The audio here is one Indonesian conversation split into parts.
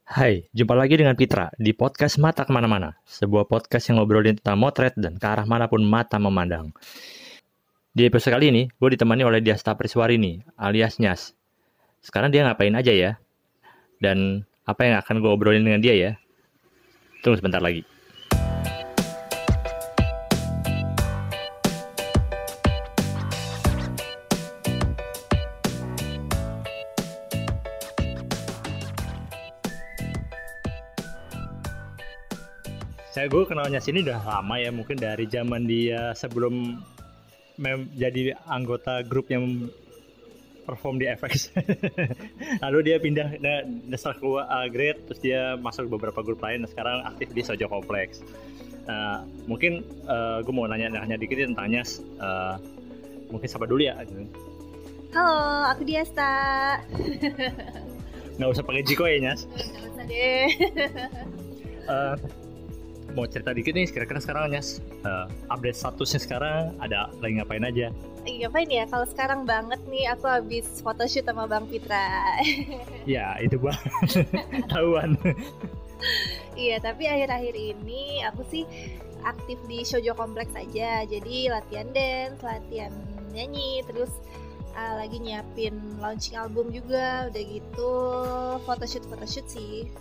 Hai, jumpa lagi dengan Pitra di podcast Mata Kemana-Mana, sebuah podcast yang ngobrolin tentang motret dan ke arah manapun mata memandang. Di episode kali ini, gue ditemani oleh Diasta Priswarini, alias Nyas. Sekarang dia ngapain aja ya? Dan apa yang akan gue obrolin dengan dia ya? Tunggu sebentar lagi. Gue kenalnya sini udah lama ya, mungkin dari zaman dia sebelum jadi anggota grup yang perform di FX. Lalu dia pindah dasar ke Grade, terus dia masuk beberapa grup lain. Sekarang aktif di Sojo Kompleks. Mungkin gue mau nanya dikit tentang Nyas. Mungkin siapa dulu ya? Halo, aku Diasta. Nggak usah pakai Jiko ya, Nyas? Nggak usah deh. Mau cerita dikit nih, kira-kira sekarang Nyas update statusnya sekarang ada lagi ngapain aja? Lagi ngapain ya? Kalau sekarang banget nih aku habis photoshoot sama Bang Pitra. Ya itu Bang, tahuan. Iya, tapi akhir-akhir ini aku sih aktif di Shoujo Kompleks aja. Jadi latihan dance, latihan nyanyi, terus lagi nyiapin launching album juga. Udah gitu photoshoot sih.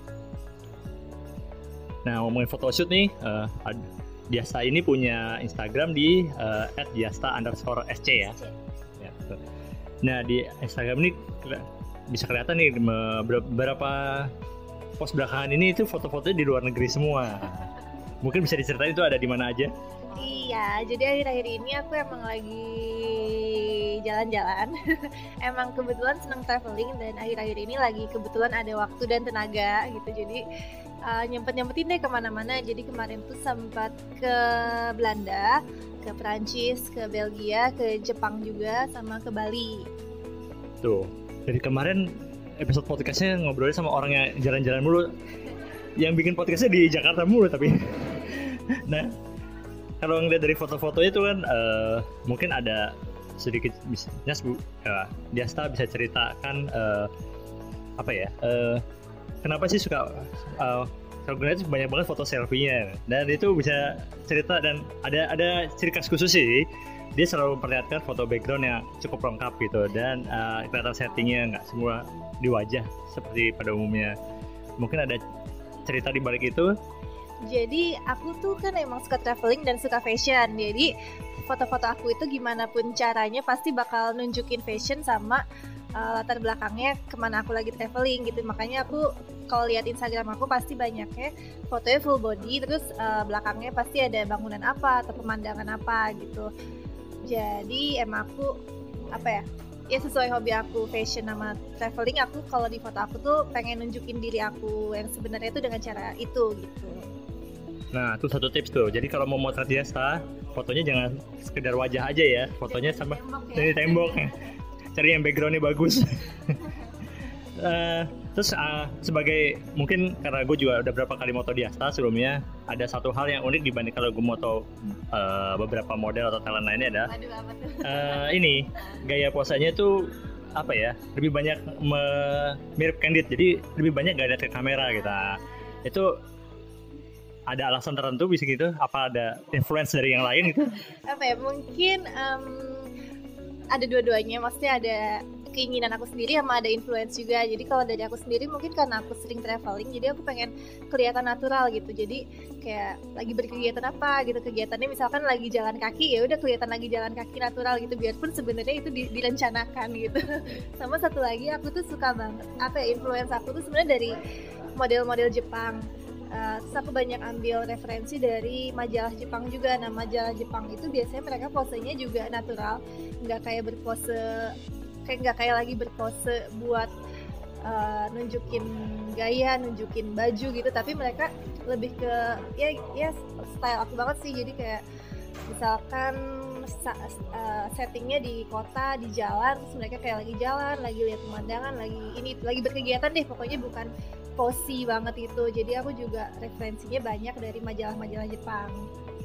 Nah, ngomongin photoshoot nih, Diasta ini punya Instagram di @diasta_sc ya. Ya. Nah, di Instagram ini bisa kelihatan nih beberapa post belakangan ini itu foto-fotonya di luar negeri semua. Mungkin bisa diceritain itu ada di mana aja? Iya, jadi akhir-akhir ini aku emang lagi jalan-jalan. Emang kebetulan senang traveling dan akhir-akhir ini lagi kebetulan ada waktu dan tenaga gitu. Jadi nyempetin deh kemana-mana. Jadi kemarin tuh sempat ke Belanda, ke Perancis, ke Belgia, ke Jepang juga, sama ke Bali. Tuh, dari kemarin episode podcastnya ngobrolin sama orang yang jalan-jalan mulu. Yang bikin podcastnya di Jakarta mulu tapi. Nah, kalau ngeliat dari foto-fotonya itu kan mungkin ada sedikit Diasta bisa ceritakan apa ya? Kenapa sih suka kalau gue lihat banyak banget foto selfie-nya dan itu bisa cerita dan ada ciri khas khusus sih. Dia selalu memperlihatkan foto background yang cukup lengkap gitu dan kelihatan settingnya nggak semua di wajah seperti pada umumnya. Mungkin ada cerita di balik itu. Jadi aku tuh kan emang suka traveling dan suka fashion. Jadi foto-foto aku itu gimana pun caranya pasti bakal nunjukin fashion sama latar belakangnya kemana aku lagi traveling gitu. Makanya aku kalau lihat Instagram aku pasti banyaknya fotonya full body, terus belakangnya pasti ada bangunan apa atau pemandangan apa gitu. Jadi emang aku ya sesuai hobi aku fashion sama traveling, aku kalau di foto aku tuh pengen nunjukin diri aku yang sebenarnya itu dengan cara itu gitu. Nah, itu satu tips tuh. Jadi kalau mau motret Diasta, fotonya jangan sekedar wajah aja ya. Fotonya sama dari tembok. Cari yang backgroundnya bagus. Terus sebagai mungkin karena gue juga udah berapa kali moto Diasta sebelumnya, ada satu hal yang unik dibanding kalau gue moto beberapa model atau talent lainnya ada. Aduh, apa tuh? Ini gaya posanya tuh apa ya? Lebih banyak mirip candid. Jadi lebih banyak gak ada ke kamera gitu. Itu ada alasan tertentu bisa gitu? Apa ada influence dari yang lain gitu? Mungkin ada dua-duanya, maksudnya ada keinginan aku sendiri sama ada influence juga. Jadi kalau dari aku sendiri mungkin karena aku sering traveling, jadi aku pengen kelihatan natural gitu. Jadi kayak lagi berkegiatan apa gitu, kegiatannya misalkan lagi jalan kaki, ya udah kelihatan lagi jalan kaki natural gitu, biarpun sebenarnya itu direncanakan gitu. Sama satu lagi aku tuh suka banget influence aku tuh sebenarnya dari model-model Jepang. Terus aku banyak ambil referensi dari majalah Jepang juga. Nah, majalah Jepang itu biasanya mereka posenya juga natural, nggak kayak lagi berpose buat nunjukin gaya, nunjukin baju gitu, tapi mereka lebih ke ya style aku banget sih. Jadi kayak misalkan settingnya di kota, di jalan, terus mereka kayak lagi jalan, lagi lihat pemandangan, lagi berkegiatan deh, pokoknya bukan posy banget itu. Jadi aku juga referensinya banyak dari majalah-majalah Jepang.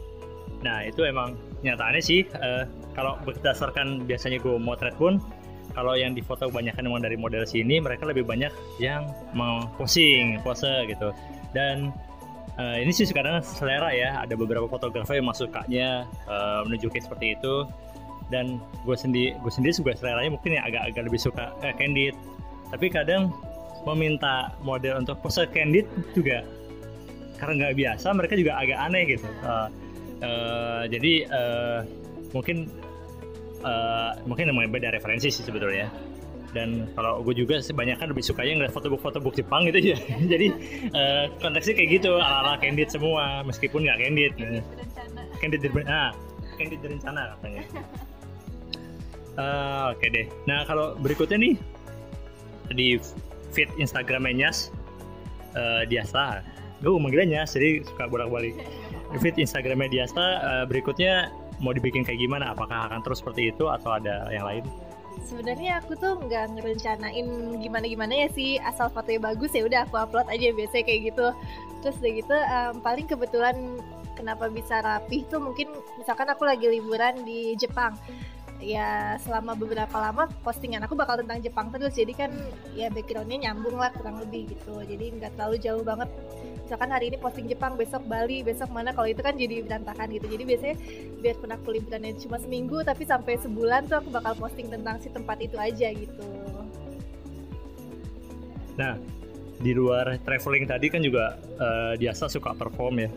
Nah itu emang nyataannya sih kalau berdasarkan biasanya gue motret pun kalau yang di foto kebanyakan memang dari model sini, mereka lebih banyak yang mau posing, pose gitu. Dan ini sih kadang selera ya, ada beberapa fotografer yang sukanya menunjukin seperti itu. Dan gue sendiri juga seleranya mungkin yang agak lebih suka candid. Tapi kadang meminta model untuk pose candid juga karena nggak biasa, mereka juga agak aneh gitu. Jadi mungkin emang beda referensi sih sebetulnya. Dan kalau gue juga sebanyakan lebih sukanya ngeliat foto book Jepang gitu ya. Jadi konteksnya kayak gitu, ala-ala candid semua, meskipun nggak candid. Candid berencana katanya. Oke deh. Nah kalau berikutnya nih di feed Instagramnya Nyas, Diasta. Gue manggilnya Nyas, jadi suka bolak-balik. Feed Instagramnya Diasta berikutnya mau dibikin kayak gimana? Apakah akan terus seperti itu atau ada yang lain? Sebenarnya aku tuh nggak ngerencanain gimana ya sih, asal fotonya bagus ya udah aku upload aja, biasanya kayak gitu. Terus udah gitu paling kebetulan kenapa bisa rapih tuh mungkin misalkan aku lagi liburan di Jepang. Ya selama beberapa lama postingan aku bakal tentang Jepang terus, jadi kan ya backgroundnya nyambung lah kurang lebih gitu, jadi nggak terlalu jauh banget. Misalkan hari ini posting Jepang, besok Bali, besok mana, kalau itu kan jadi berantakan gitu. Jadi biasanya biarpun aku liburannya cuma seminggu, tapi sampai sebulan tuh aku bakal posting tentang si tempat itu aja gitu. Nah di luar traveling tadi kan juga Diasta suka perform ya,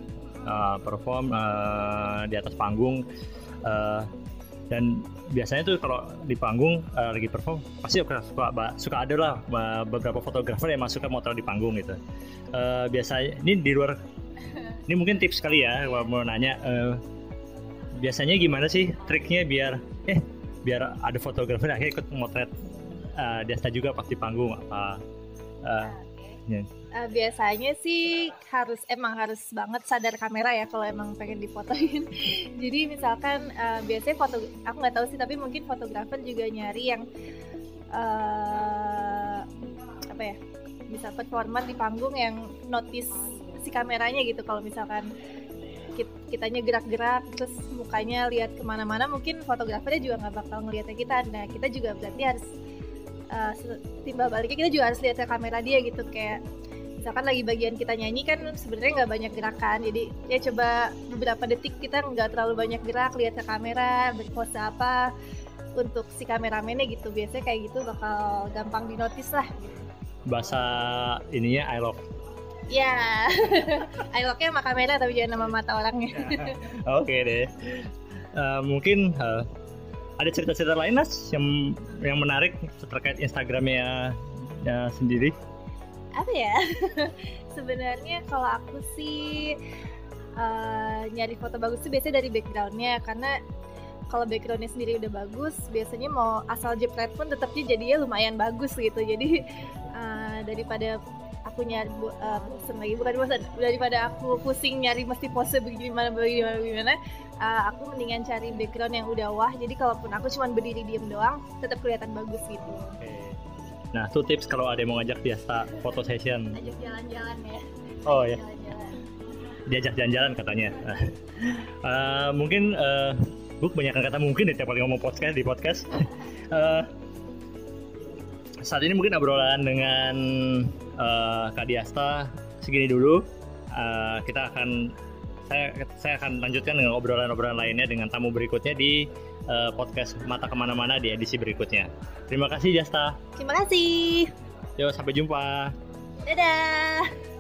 di atas panggung. Dan biasanya tuh kalau di panggung lagi perform pasti suka ada lah beberapa fotografer yang masuk ke motor di panggung gitu. Biasanya ini di luar, ini mungkin tips kali ya, mau nanya biasanya gimana sih triknya biar ada fotografer akhirnya ikut motret Diasta juga pas di panggung apa? Biasanya sih harus banget sadar kamera ya kalau emang pengen difotoin. Jadi misalkan biasanya aku nggak tahu sih, tapi mungkin fotografer juga nyari yang bisa performan di panggung yang notice si kameranya gitu. Kalau misalkan kitanya gerak-gerak terus mukanya lihat kemana-mana, mungkin fotografernya juga nggak bakal ngeliatnya kita. Nah kita juga berarti harus timbal baliknya kita juga harus lihat ke kamera dia gitu. Kayak misalkan lagi bagian kita nyanyi kan sebenarnya nggak banyak gerakan, jadi ya coba beberapa detik kita nggak terlalu banyak gerak, lihat ke kamera, berpose apa untuk si kameramennya gitu. Biasanya kayak gitu bakal gampang dinotis lah. Bahasa ininya I love. Ya, I love-nya sama kamera tapi jangan sama mata orangnya. Oke deh. Mungkin ada cerita-cerita lain Nas yang menarik terkait Instagramnya sendiri? Apa ya? Sebenarnya kalau aku sih nyari foto bagus tuh biasanya dari backgroundnya, karena kalau backgroundnya sendiri udah bagus, biasanya mau asal jepret pun tetapnya jadinya lumayan bagus gitu. Jadi daripada aku nyari daripada aku pusing nyari mesti pose bagaimana, aku mendingan cari background yang udah wah. Jadi kalaupun aku cuma berdiri diem doang, tetap kelihatan bagus gitu. Nah, itu tips kalau ada yang mau ngajak Diasta foto session. Ajak jalan-jalan ya. Oh ya. Diajak jalan-jalan katanya. Mungkin gue kebanyakan kata mungkin tiap kali ngomong di podcast. Saat ini mungkin obrolan dengan Kak Diasta segini dulu. Saya akan lanjutkan dengan obrolan-obrolan lainnya dengan tamu berikutnya di podcast Mata Kemana-mana di edisi berikutnya. Terima kasih Diasta. Terima kasih. Yuk, sampai jumpa. Dadah.